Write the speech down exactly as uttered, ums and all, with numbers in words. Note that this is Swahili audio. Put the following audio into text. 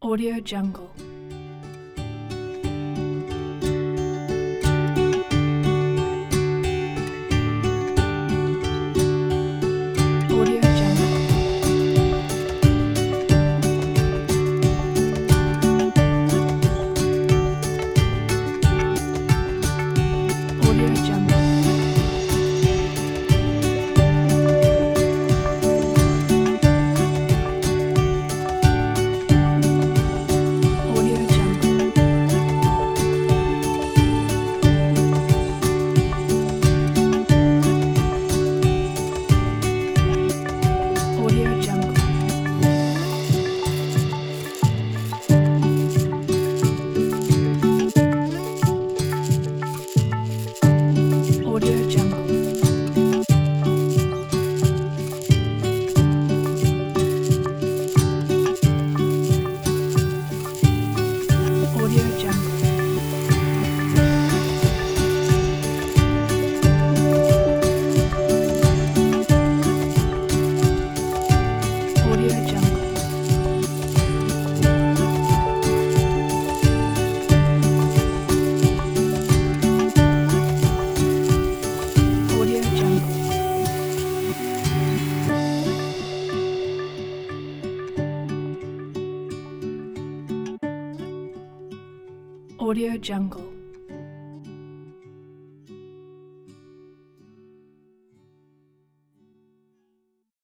Audio Jungle. Audio Jungle. Audio Jungle. Audio Jungle. Audio Jungle. Audio Jungle. Audio Jungle. Audio Jungle. Audio Jungle.